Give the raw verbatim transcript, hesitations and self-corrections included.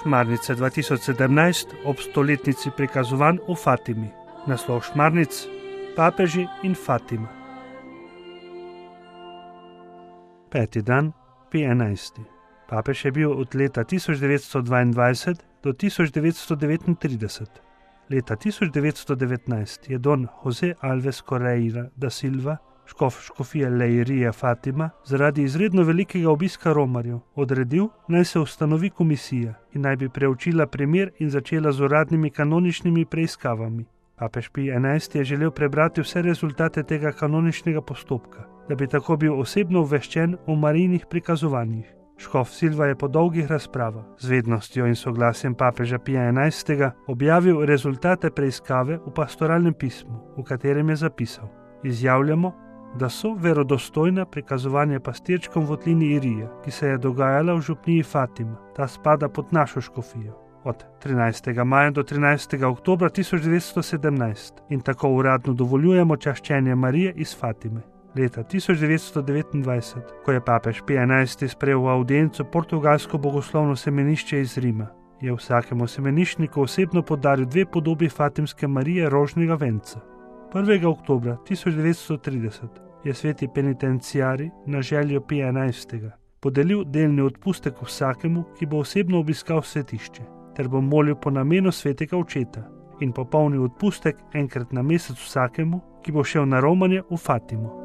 Šmarnice dva tisoč sedemnajst ob stoletnici prikazovanj v Fatimi. Naslov šmarnic: Papeži in Fatima. Peti dan, Pij enajsti. Papež je bil od leta tisoč devetsto dvaindvajset do tisoč devetsto devetintrideset. Leta tisoč devetsto devetnajst je don José Alves Correia da Silva, škof škofije Leiria Fatima, zaradi izredno velikega obiska romarjev odredil, naj se ustanovi komisija in naj bi preučila primer in začela z uradnimi kanoničnimi preiskavami. Papež Pij enajsti je želel prebrati vse rezultate tega kanoničnega postopka, da bi tako bil osebno obveščen o Marijinih prikazovanjih. Škof Silva je po dolgih razpravah z vednostjo in soglasjem papeža Pija enajstega objavil rezultate preiskave v pastoralnem pismu, v katerem je zapisal: Izjavljamo, da so verodostojna prikazovanja pastirčkom v votlini Irije, ki se je dogajala v župniji Fatima. Ta spada pod našo škofijo. Od trinajstega maja do trinajstega oktobra tisoč devetsto sedemnajst in tako uradno dovoljujemo čaščenje Marije iz Fatime. Leta tisoč devetsto devetindvajset, ko je papež Pij enajsti sprejel v avdienco portugalsko bogoslovno semenišče iz Rima, je vsakemu semeniščniku osebno podaril dve podobi Fatimske Marije rožnega venca. prvega oktobra tisoč devetsto trideset je sveti penitenciari na željo Pija enajstega podelil delni odpustek vsakemu, ki bo osebno obiskal svetišče, ter bo molil po namenu svetega očeta, in popolni odpustek enkrat na mesec vsakemu, ki bo šel na romanje v Fatimo.